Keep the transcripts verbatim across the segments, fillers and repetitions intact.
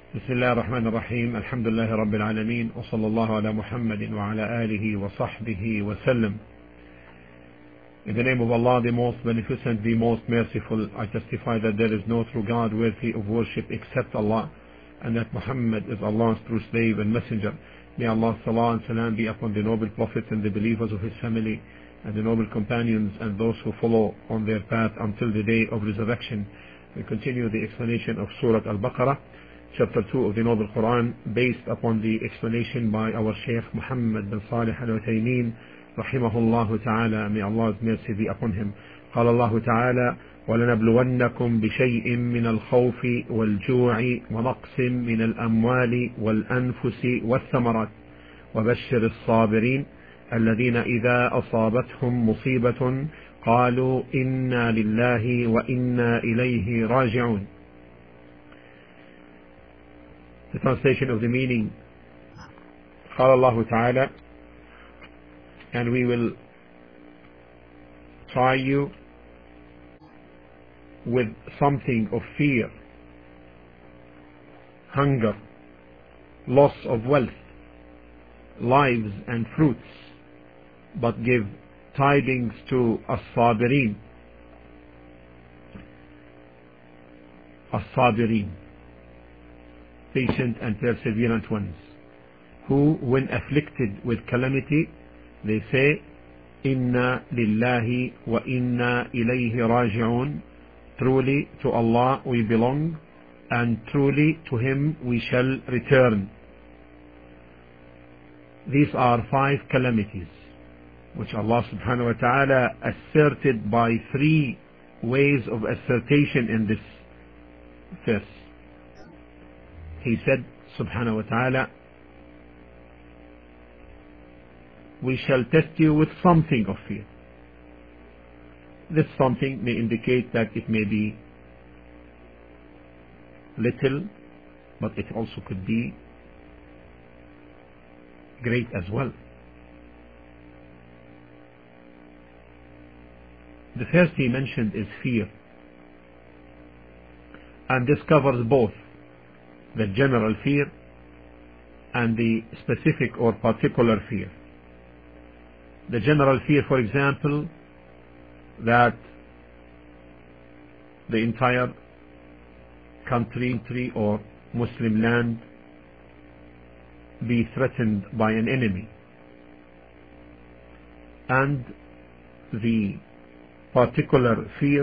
بسم الله الرحمن الرحيم. الحمد لله رب العالمين، وصلى الله على محمد وعلى آله وصحبه وسلم. In the name of Allah, the most beneficent, the most merciful, I testify that there is no true God worthy of worship except Allah, and that Muhammad is Allah's true slave and messenger. May Allah's salah and salam be upon the noble Prophet and the believers of his family, and the noble companions and those who follow on their path until the day of resurrection. We continue the explanation of Surah Al-Baqarah, chapter two of the Noble Quran, based upon the explanation by our Shaykh Muhammad bin Salih Al-Uthaymeen rahimahullah ta'ala. May Allah's mercy be upon him. قال الله تعالى: وَلَنَبْلُوَنَّكُمْ بِشَيْءٍ مِّنَ الْخَوْفِ وَالْجُوعِ وَنَقْصٍ مِّنَ الْأَمْوَالِ وَالْأَنفُسِ وَالثَّمَرَاتِ وَبَشِّرِ الصَّابِرِينَ الَّذِينَ إِذَا أَصَابَتْهُمْ مُصِيبَةٌ قَالُوا إِنَّا لِلَّهِ وَإِنَّا إِلَيْهِ راجعون. The translation of the meaning: قال الله تعالى, and we will try you with something of fear, hunger, loss of wealth, lives and fruits, but give tidings to as-sabirin. As-sabirin, patient and perseverant ones, who when afflicted with calamity they say, Inna lillahi wa inna ilayhi raji'un, truly to Allah we belong, and truly to Him we shall return. These are five calamities which Allah subhanahu wa ta'ala asserted by three ways of assertion in this verse. He said subhanahu wa ta'ala, we shall test you with something of fear. This something may indicate that it may be little, but it also could be great as well. The first he mentioned is fear, and this covers both the general fear and the specific or particular fear. The general fear, for example, that the entire country or Muslim land be threatened by an enemy, and the particular fear,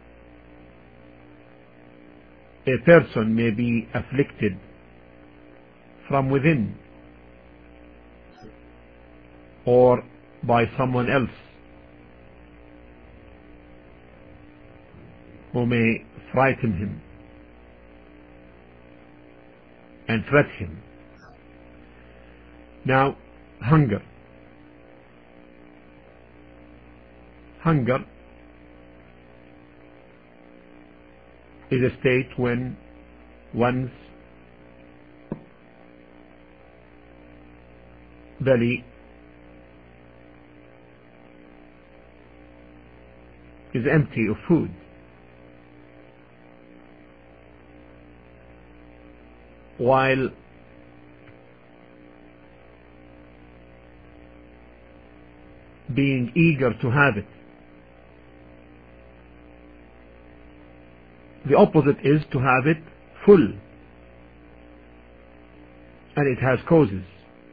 a person may be afflicted from within or by someone else who may frighten him and threat him. Now, hunger. Hunger is a state when one's belly is empty of food, while being eager to have it. The opposite is to have it full, and it has causes.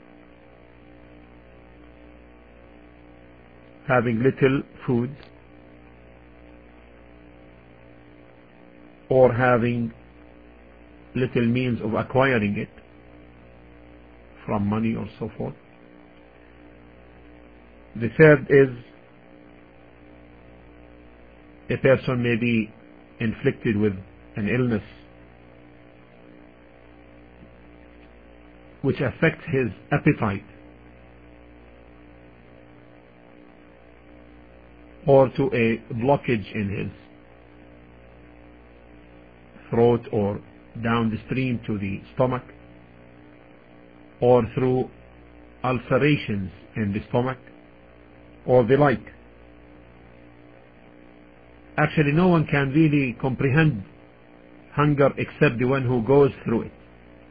Having little food or having little means of acquiring it from money or so forth. The third is a person may be inflicted with an illness which affects his appetite, or to a blockage in his throat or down the stream to the stomach, or through ulcerations in the stomach, or the like. Actually, no one can really comprehend hunger except the one who goes through it.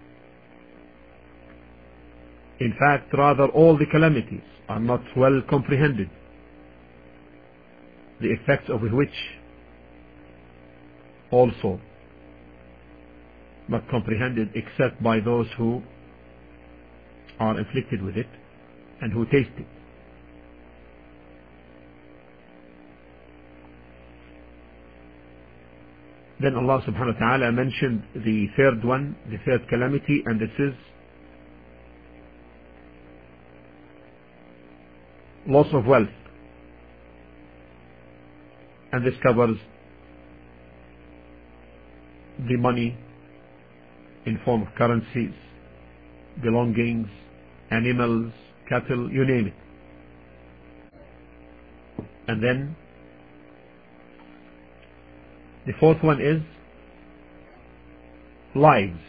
In fact, rather all the calamities are not well comprehended, the effects of which also not comprehended except by those who are inflicted with it and who taste it. Then Allah subhanahu wa ta'ala mentioned the third one, the third calamity, and this is loss of wealth. And this covers the money in form of currencies, belongings, animals, cattle, you name it. And then the fourth one is lives,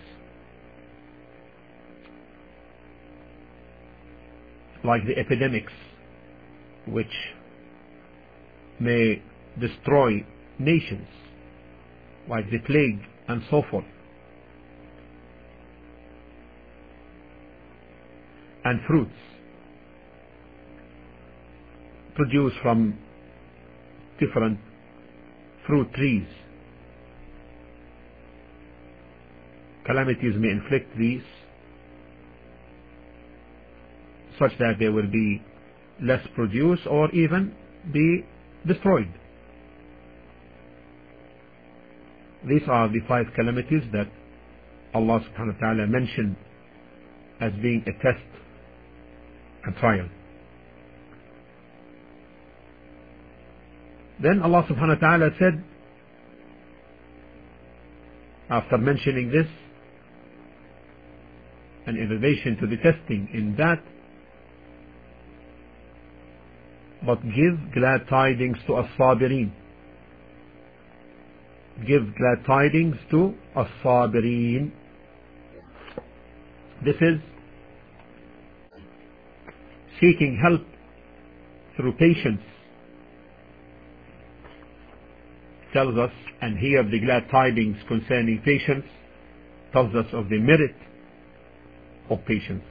like the epidemics which may destroy nations, like the plague and so forth. And fruits produced from different fruit trees. Calamities may inflict these such that they will be less produced or even be destroyed. These are the five calamities that Allah subhanahu wa ta'ala mentioned as being a test and trial. Then Allah subhanahu wa ta'ala said, after mentioning this, and in relation to the testing in that, but give glad tidings to as-sabirin. Give glad tidings to as-sabirin. This is seeking help through patience. Tells us, and here the glad tidings concerning patience tells us of the merit of patience.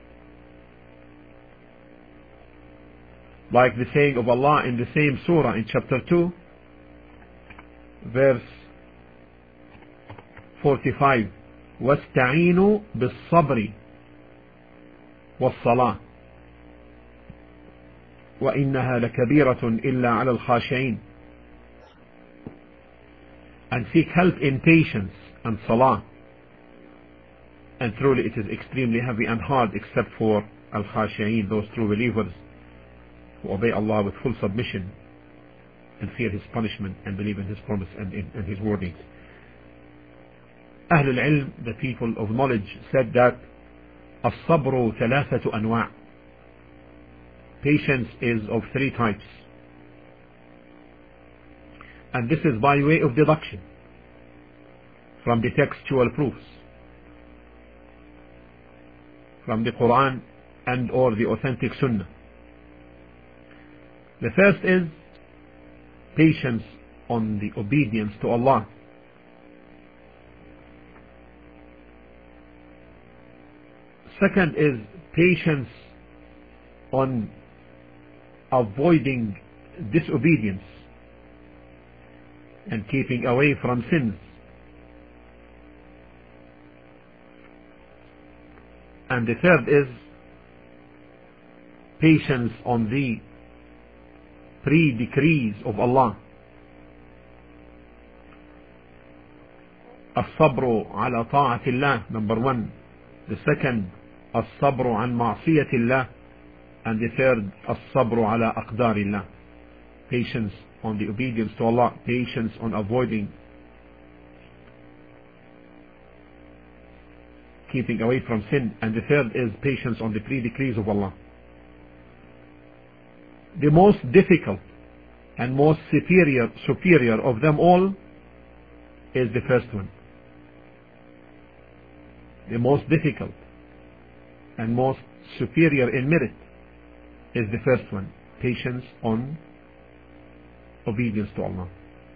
Like the saying of Allah in the same surah in chapter two, verse forty-five, وَاسْتَعِينُوا بِالصَّبْرِ وَالصَّلَاةِ وَإِنَّهَا لَكَبِيرَةٌ إِلَّا عَلَى الْخَاشِعِينَ. And seek help in patience and salah, and truly it is extremely heavy and hard except for al-khashi'in, those true believers who obey Allah with full submission and fear His punishment and believe in His promise and in and His wordings. Ahlul Ilm, the people of knowledge, said that as-sabru thalathatu anwa'. Patience is of three types, and this is by way of deduction from the textual proofs from the Quran and or the authentic Sunnah. The first is patience on the obedience to Allah. Second is patience on avoiding disobedience and keeping away from sins. And the third is patience on the pre-decrees of Allah. الصبر على طاعة الله, number one. The second, الصبر عن معصية الله. And the third, الصبر على أقدار الله. Patience on the obedience to Allah, patience on avoiding, keeping away from sin, and the third is patience on the pre-decrees of Allah. The most difficult and most superior superior of them all is the first one. The most difficult and most superior in merit is the first one, patience on obedience to Allah,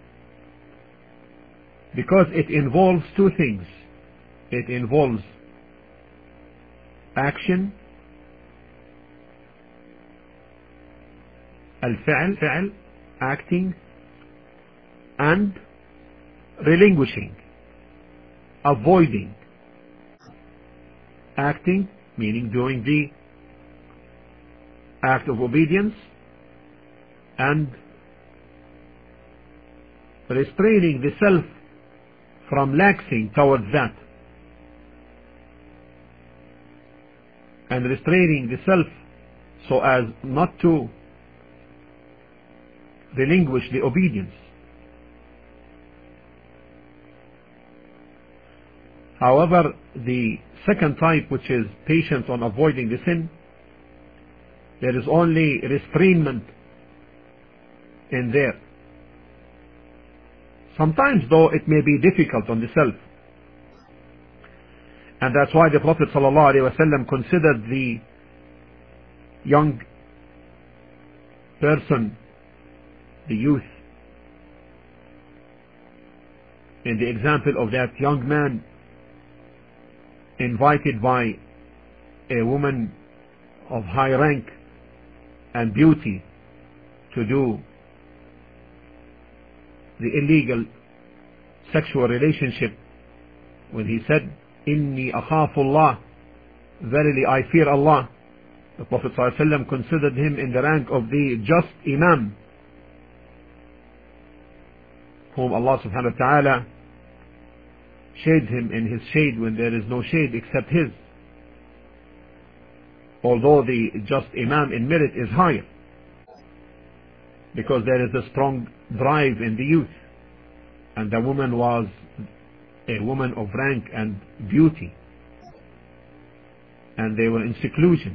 because it involves two things. It involves action al-fi'l, fi'l, acting, and relinquishing, avoiding. Acting, meaning doing the act of obedience, and restraining the self from laxing towards that, and restraining the self so as not to relinquish the obedience. However, the second type, which is patience on avoiding the sin, there is only restrainment in there. Sometimes, though, it may be difficult on the self. And that's why the Prophet ﷺ considered the young person, the youth, in the example of that young man invited by a woman of high rank and beauty to do the illegal sexual relationship, when he said, Inni akhafullah, verily I fear Allah. The Prophet ﷺ considered him in the rank of the just Imam, whom Allah subhanahu wa ta'ala shades him in his shade when there is no shade except his. Although the just Imam in merit is higher, because there is a strong drive in the youth, and the woman was a woman of rank and beauty, and they were in seclusion.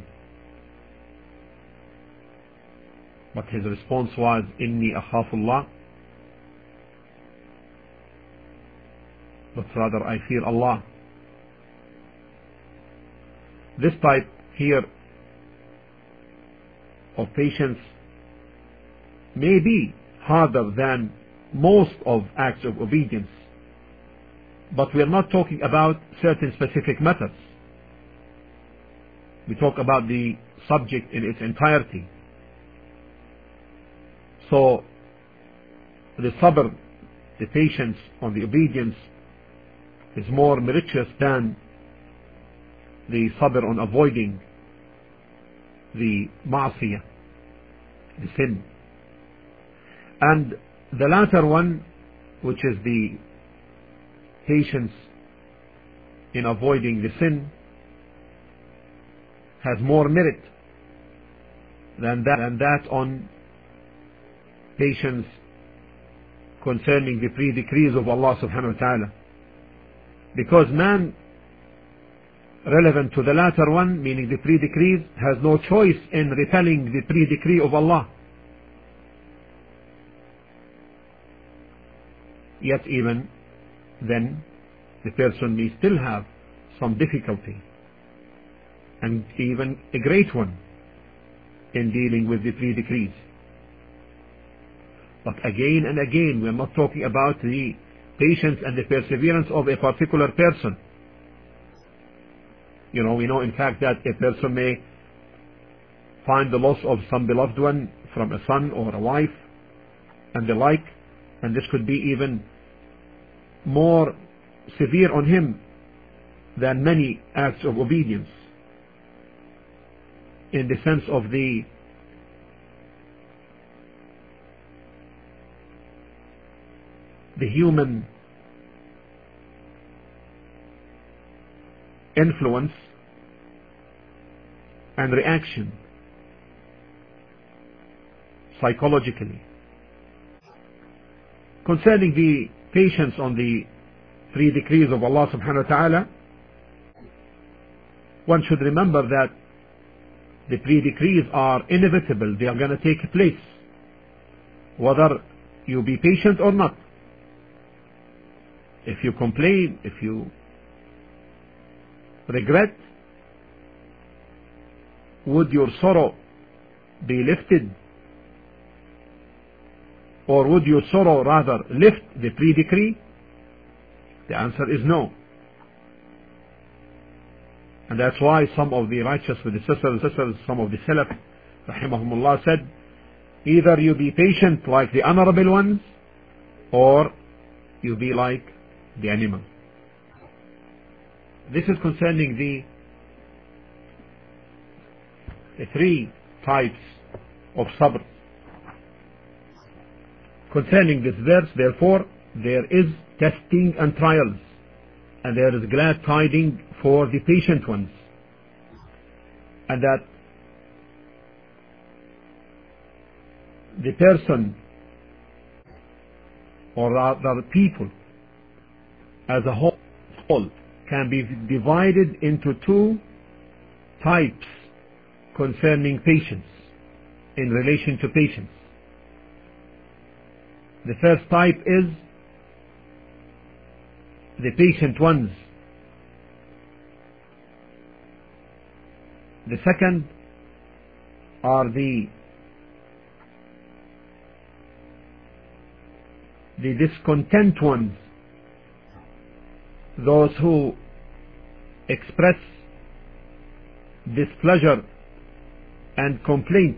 But his response was, Inni akhafullah, but rather I fear Allah. This type here of patience may be harder than most of acts of obedience, but we are not talking about certain specific methods. We talk about the subject in its entirety. So the sabr, the patience on the obedience, is more meritorious than the sabr on avoiding the ma'asiyah, the sin. And the latter one, which is the patience in avoiding the sin, has more merit than that, than that on patience concerning the pre-decrees of Allah subhanahu wa ta'ala. Because man, relevant to the latter one, meaning the pre-decrees, has no choice in repelling the pre-decree of Allah. Yet even then, the person may still have some difficulty, and even a great one, in dealing with the pre-decrees. But again and again, we are not talking about the patience and the perseverance of a particular person. You know, we know in fact that a person may find the loss of some beloved one from a son or a wife and the like, and this could be even more severe on him than many acts of obedience, in the sense of the the human influence and reaction psychologically. Concerning the patience on the three decrees of Allah subhanahu wa ta'ala, one should remember that the pre-decrees are inevitable. They are going to take place, whether you be patient or not. If you complain, if you regret, would your sorrow be lifted? Or would your sorrow rather lift the pre-decree? The answer is no. And that's why some of the righteous predecessors, some of the Salaf, rahimahumullah, said Either you be patient like the honorable ones, or you be like the animal. This is concerning the, the three types of sabr. Concerning this verse, therefore, there is testing and trials, and there is glad tidings for the patient ones, and that the person, or rather people as a whole, can be divided into two types concerning patience, in relation to patience. The first type is the patient ones. The second are the the discontent ones, those who express displeasure and complaint.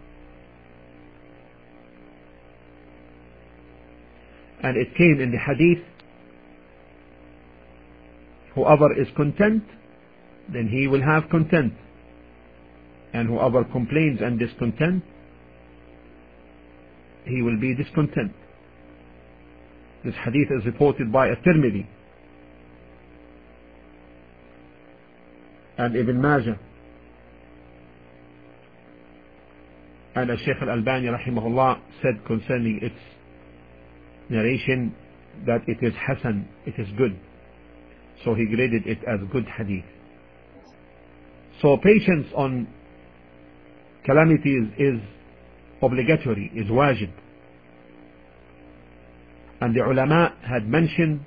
And it came in the hadith, whoever is content, then he will have content, and whoever complains and discontent, he will be discontent. This hadith is reported by At-Tirmidhi and Ibn Majah, and Shaykh Al-Albani rahimahullah said concerning its narration that it is hasan, it is good, so he graded it as good hadith. So patience on calamities is obligatory, is wajib. And the ulama had mentioned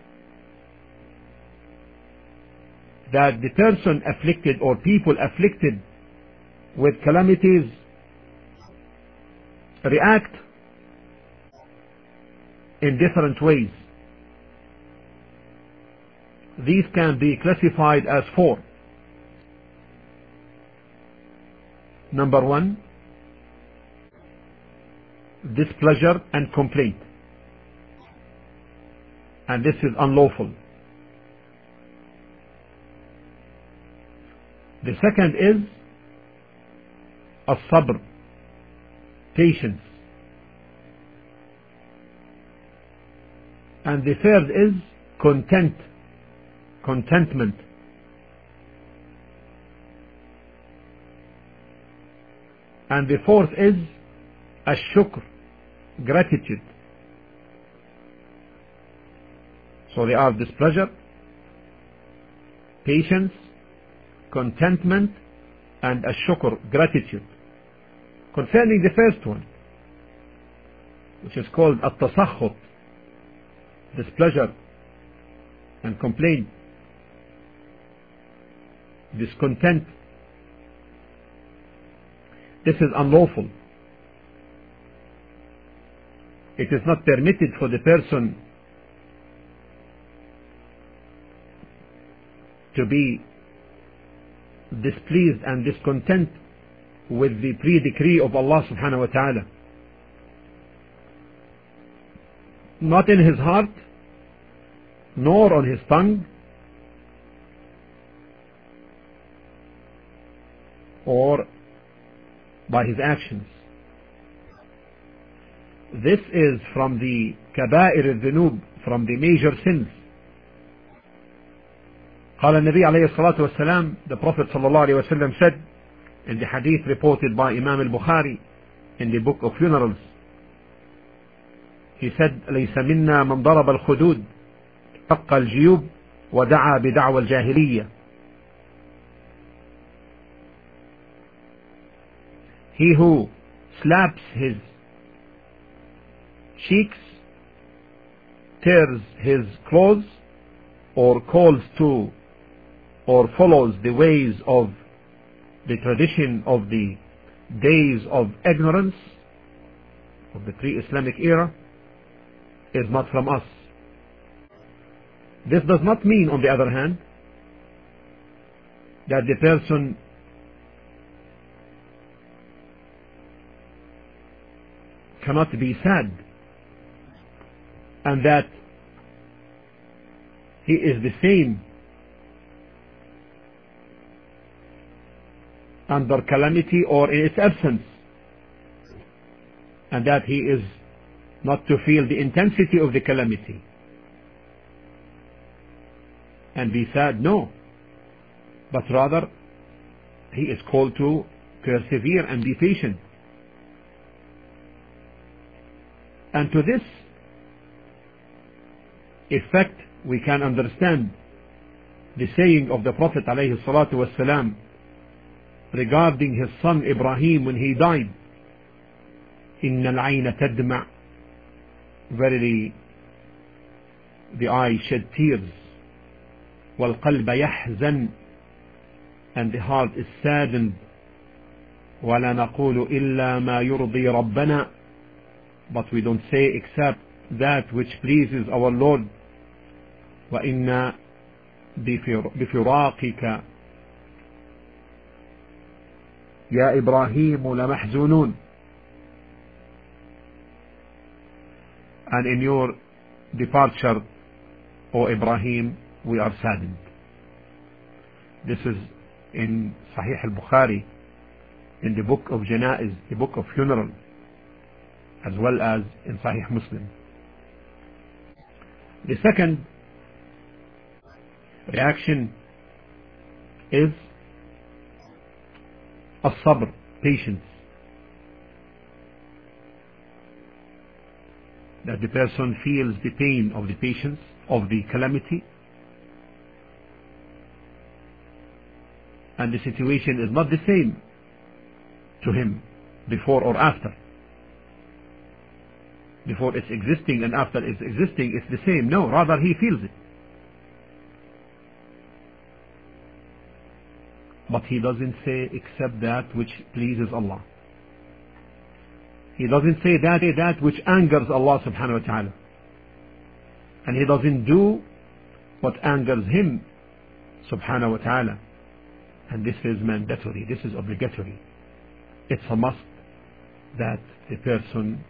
that the person afflicted or people afflicted with calamities react in different ways. These can be classified as four. Number one, displeasure and complaint, and this is unlawful. The second is as-sabr, patience, and the third is content, contentment, and the fourth is ash-shukr, gratitude. So they are displeasure, patience, contentment, and ash-shukr, gratitude. Concerning the first one, which is called at-tasakhut, displeasure and complaint, discontent, this is unlawful. It is not permitted for the person to be displeased and discontent with the pre-decree of Allah subhanahu wa ta'ala. Not in his heart, nor on his tongue, or by his actions. This is from the kaba'ir al-dhunub, from the major sins. قال النبي عليه الصلاة والسلام, the Prophet صلى الله عليه وسلم said in the hadith reported by Imam al-Bukhari in the book of funerals, he said, ليس منا من ضرب الخدود حق الجيوب ودعا بدعوى الجاهلية. He who slaps his cheeks, tears his clothes, or calls to or follows the ways of the tradition of the days of ignorance of the pre-Islamic era, is not from us. This does not mean, on the other hand, that the person cannot be sad, and that he is the same under calamity or in its absence, and that he is not to feel the intensity of the calamity and be sad. No, but rather he is called to persevere and be patient. And to this effect we can understand the saying of the Prophet alayhi salatu wasalam regarding his son Ibrahim when he died, إِنَّ الْعَيْنَ تَدْمَعْ, verily the eye shed tears, وَالْقَلْبَ يَحْزَنْ, and the heart is saddened, وَلَا نَقُولُ إِلَّا مَا يُرْضِي رَبَّنَا, but we don't say except that which pleases our Lord. وَإِنَّا بِفِرَاقِكَ يَا إِبْرَاهِيمُ لَمَحْزُونُونَ, and in your departure, O Ibrahim, we are saddened. This is in Sahih al-Bukhari, in the book of Janaiz, the book of funeral, as well as in Sahih Muslim. The second reaction is as-sabr, patience. That the person feels the pain of the patience, of the calamity, and the situation is not the same to him before or after. Before it's existing and after it's existing it's the same. No, rather he feels it. But he doesn't say except that which pleases Allah. He doesn't say that that which angers Allah subhanahu wa ta'ala. And he doesn't do what angers him subhanahu wa ta'ala. And this is mandatory, this is obligatory. It's a must that the person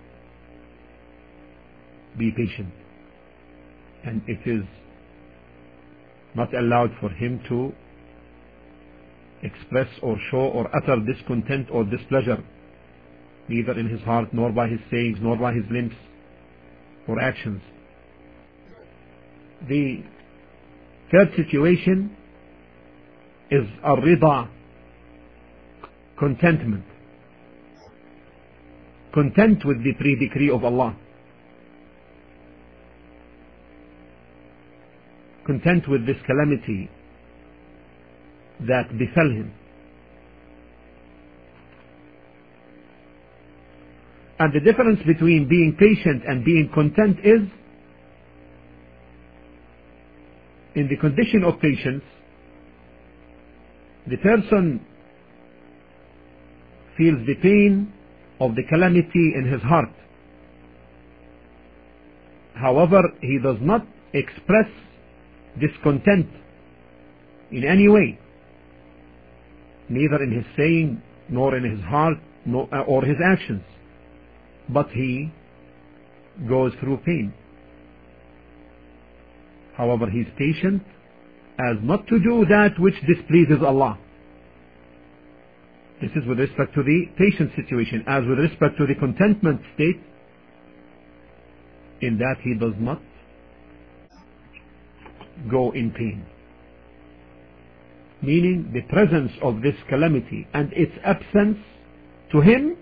be patient. And it is not allowed for him to express or show or utter discontent or displeasure, neither in his heart, nor by his sayings, nor by his limbs or actions. The third situation is ar-rida, contentment. Content with the pre-decree of Allah. Content with this calamity that befell him. And the difference between being patient and being content is, in the condition of patience, the person feels the pain of the calamity in his heart. However, he does not express discontent in any way, neither in his saying, nor in his heart, nor, or his actions, but he goes through pain. However, he is patient as not to do that which displeases Allah. This is with respect to the patient situation. As with respect to the contentment state, in that he does not go in pain. Meaning the presence of this calamity and its absence to him,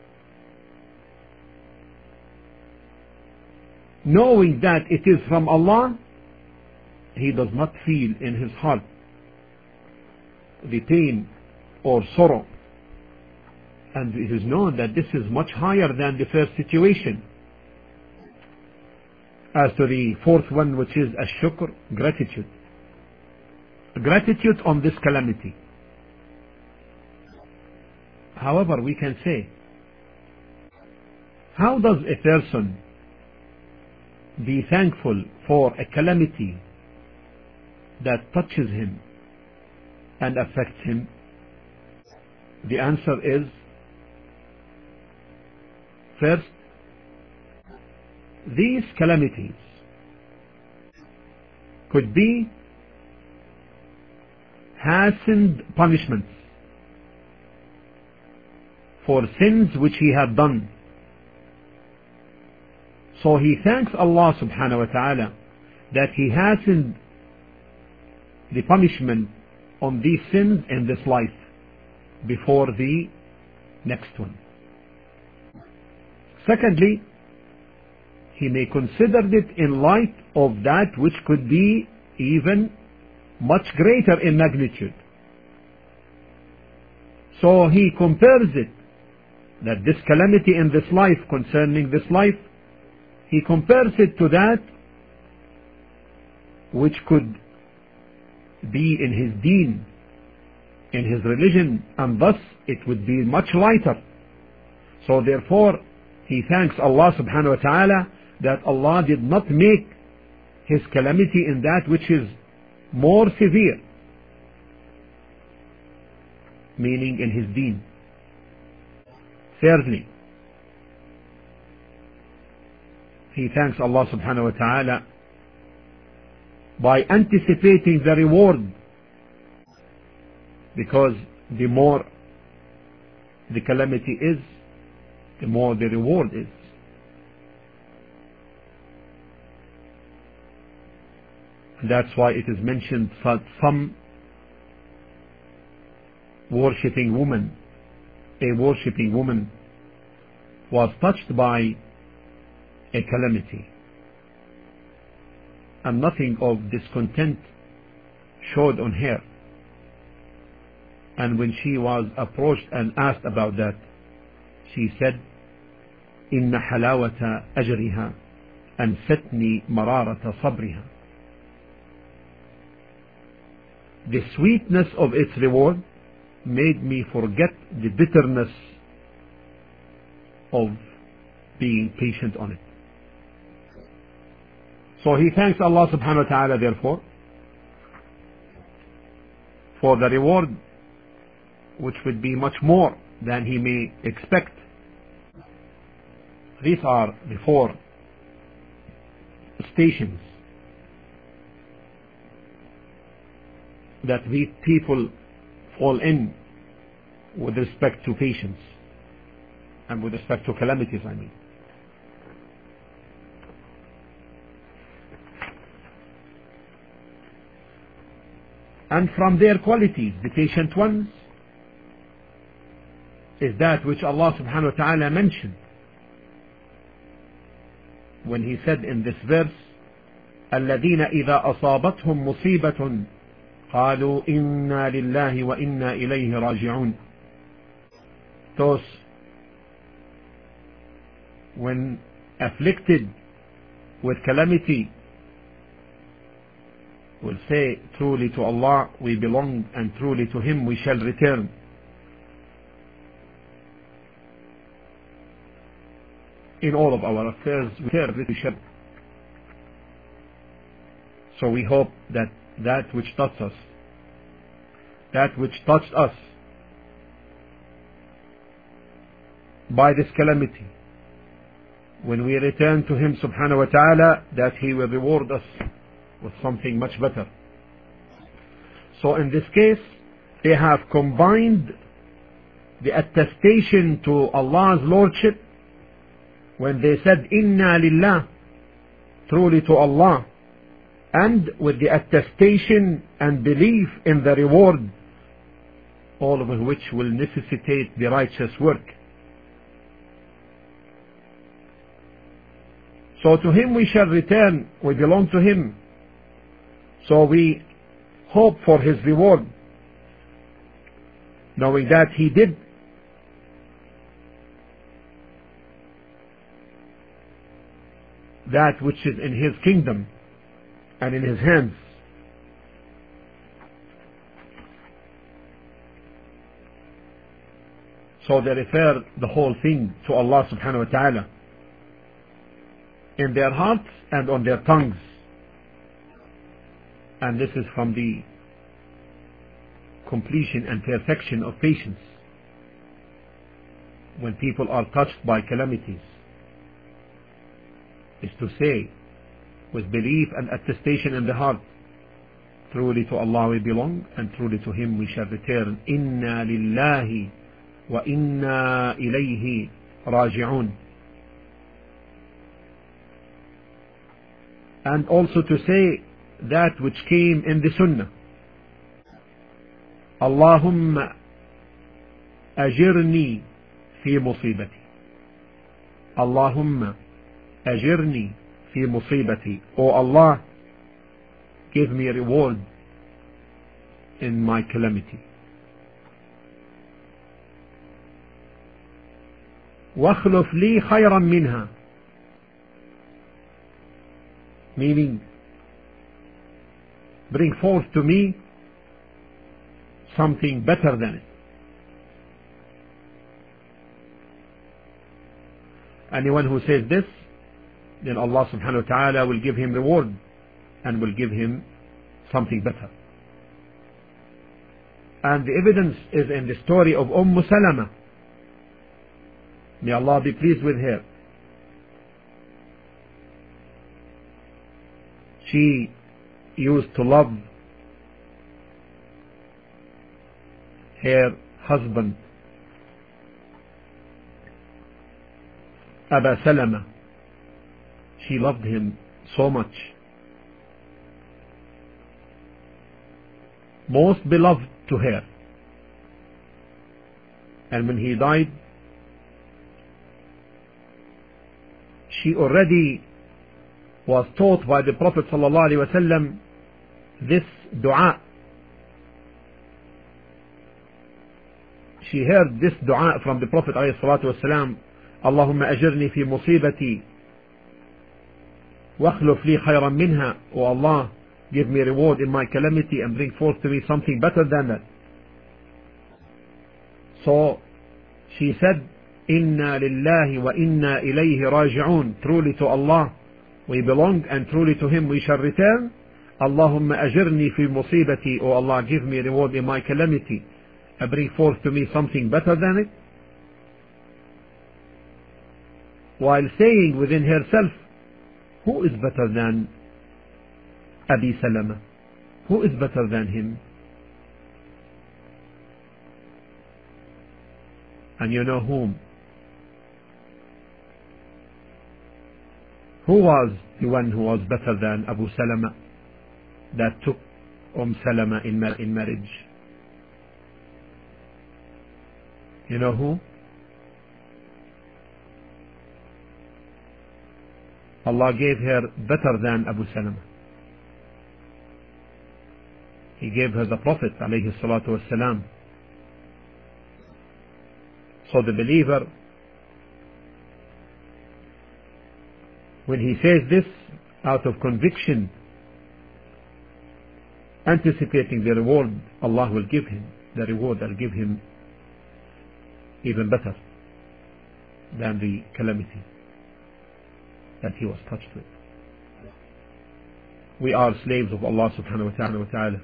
knowing that it is from Allah, he does not feel in his heart the pain or sorrow. And it is known that this is much higher than the first situation. As to the fourth one, which is ash-shukr, gratitude. Gratitude on this calamity. However, we can say, how does a person be thankful for a calamity that touches him and affects him? The answer is First, these calamities could be hastened punishments for sins which he had done. So he thanks Allah subhanahu wa ta'ala that he hastened the punishment on these sins in this life before the next one. Secondly, he may consider it in light of that which could be even much greater in magnitude. So he compares it, that this calamity in this life, concerning this life, he compares it to that which could be in his deen, in his religion, and thus it would be much lighter. So therefore he thanks Allah subhanahu wa ta'ala that Allah did not make his calamity in that which is more severe, meaning in his deen. Thirdly, he thanks Allah subhanahu wa ta'ala by anticipating the reward, because the more the calamity is, the more the reward is. And that's why it is mentioned that some worshipping woman, a worshipping woman, was touched by a calamity, and nothing of discontent showed on her. And when she was approached and asked about that, she said, "Inna halawata ajriha anfatni mararata sabriha." The sweetness of its reward made me forget the bitterness of being patient on it. So he thanks Allah subhanahu wa ta'ala therefore for the reward which would be much more than he may expect. These are the four stations that these people fall in with respect to patience and with respect to calamities, I mean. And from their qualities, the patient ones, is that which Allah subhanahu wa ta'ala mentioned when he said in this verse, الذين إذا أصابتهم مصيبة قالوا إنا لله وإنا إليه راجعون. Those when afflicted with calamity will say, truly to Allah we belong and truly to him we shall return. In all of our affairs we shall. So we hope that that which touched us, that which touched us by this calamity, when we return to him subhanahu wa ta'ala, that he will reward us with something much better. So in this case they have combined the attestation to Allah's lordship when they said inna lillah, truly to Allah, and with the attestation and belief in the reward, all of which will necessitate the righteous work. So to him we shall return, we belong to him. So we hope for his reward, knowing that he did that which is in his kingdom and in his hands. So they refer the whole thing to Allah subhanahu wa ta'ala in their hearts and on their tongues. And this is from the completion and perfection of patience. when people are touched by calamities is to say with belief and attestation in the heart, truly to Allah we belong and truly to Him we shall return. Inna lillahi wa inna ilayhi raji'un. And also to say that which came in the Sunnah, Allahumma ajirni fi musibati. Allahumma ajirni fi musibati. O Allah, give me a reward in my calamity. واخلف لي خيرا منها. Meaning, bring forth to me something better than it. Anyone who says this, then Allah subhanahu wa ta'ala will give him reward and will give him something better. And the evidence is in the story of Umm Salama. May Allah be pleased with her. She used to love her husband Aba Salama. She loved him so much. Most beloved to her. And when he died, she already was taught by the Prophet sallallahu alaihi wasallam this dua. She heard this dua from the Prophet alayhi salatu wasalam, Allahumma ajirni fi musibati wakhluf li khayran minha. O Allah, give me reward in my calamity and bring forth to me something better than that. So she said, Inna lillahi wa inna ilayhi raji'un. Truly to Allah we belong and truly to Him we shall return. Allahumma ajirni fi musibati. O Allah, give me reward in my calamity and bring forth to me something better than it. While saying within herself, who is better than Abi Salama? Who is better than him? And you know whom? Who was the one who was better than Abu Salama that took Umm Salama in, mar in marriage? You know who? Allah gave her better than Abu Salama. He gave her the Prophet alayhi salatu wassalam. So the believer, when he says this out of conviction, anticipating the reward Allah will give him, the reward will give him even better than the calamity that he was touched with. We are slaves of Allah subhanahu wa ta'ala,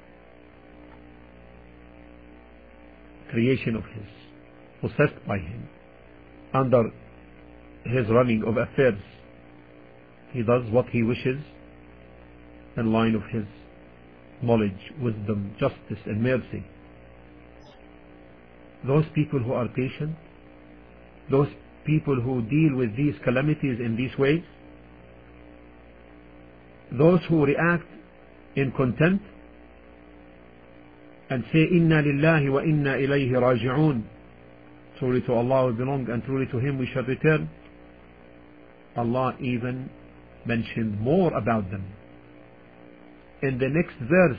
creation of His, possessed by Him, under His running of affairs. He does what He wishes in line of His knowledge, wisdom, justice and mercy. Those people who are patient, those people who deal with these calamities in these ways, those who react in content and say inna lillahi wa inna ilayhi raji'un, truly to Allah we belong and truly to Him we shall return. Allah even mentioned more about them in the next verse.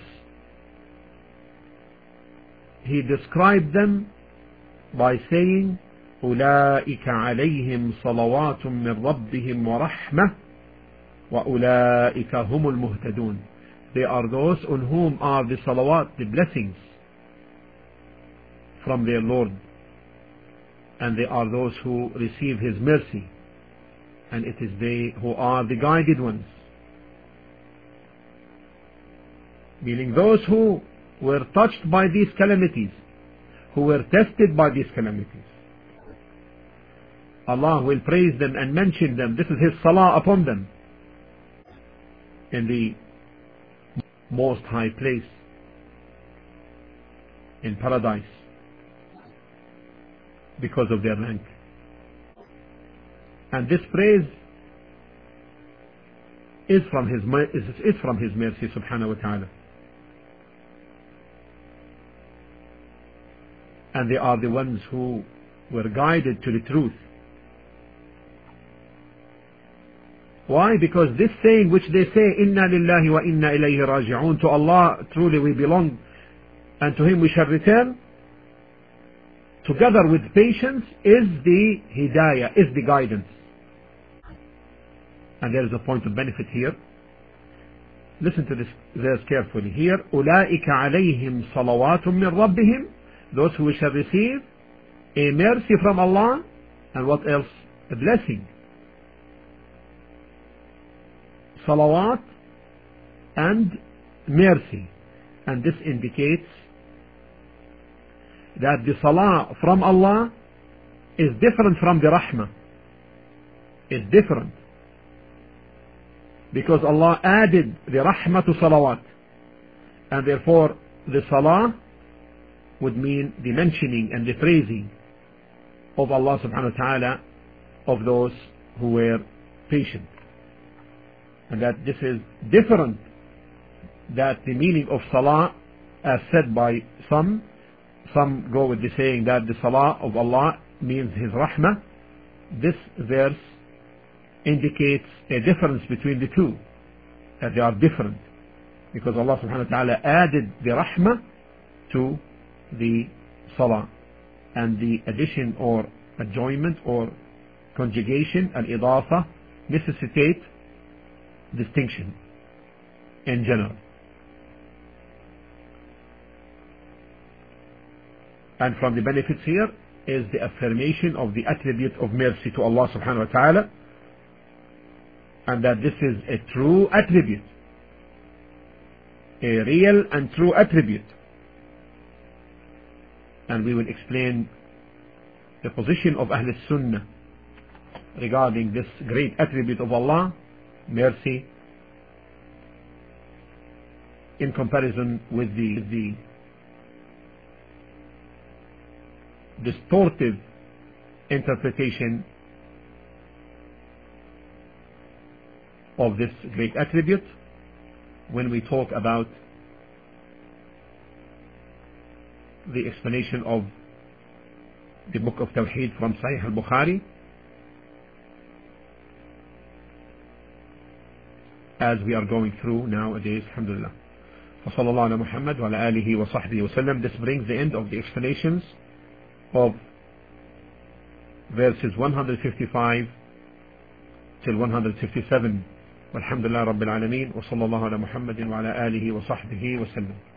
He described them by saying أولئك عليهم صلوات من ربهم ورحمة وأولئك هم المهتدون. They are those on whom are the salawat, the blessings from their Lord, and they are those who receive His mercy, and it is they who are the guided ones. Meaning those who were touched by these calamities, who were tested by these calamities, Allah will praise them and mention them. This is His salah upon them in the most high place in paradise because of their rank. And this praise is from His is, is from His mercy subhanahu wa ta'ala. And they are the ones who were guided to the truth. Why? Because this saying which they say, Inna lillahi wa inna ilayhi raji'un, to Allah truly we belong and to Him we shall return, together with patience is the hidayah, is the guidance. And there is a point of benefit here. Listen to this verse carefully. Here, أُولَٰئِكَ عَلَيْهِمْ صَلَوَاتٌ مِّن رَبِّهِمْ, those who shall receive a mercy from Allah, and what else? A blessing. Salawat and mercy. And this indicates that the salah from Allah is different from the rahmah. It's different. Because Allah added the rahmah to salawat. And therefore the salah would mean the mentioning and the praising of Allah subhanahu wa ta'ala of those who were patient. And that this is different, that the meaning of salah as said by some, some go with the saying that the salah of Allah means His rahmah. This verse indicates a difference between the two, that they are different, because Allah subhanahu wa ta'ala added the rahmah to the salah, and the addition or adjoinment or conjugation, al-idafa, necessitate distinction in general. And from the benefits here is the affirmation of the attribute of mercy to Allah subhanahu wa ta'ala, and that this is a true attribute, a real and true attribute. And we will explain the position of Ahl Sunnah regarding this great attribute of Allah, mercy, in comparison with the, the distortive interpretation of this great attribute when we talk about the explanation of the book of Tawheed from Sahih al-Bukhari, as we are going through nowadays, alhamdulillah. وصلى الله على محمد وعلى آله وصحبه وسلم. This brings the end of the explanations of verses one hundred fifty-five till one hundred fifty-seven. والحمد لله رب العالمين وصلى الله على محمد وعلى آله وصحبه وسلم.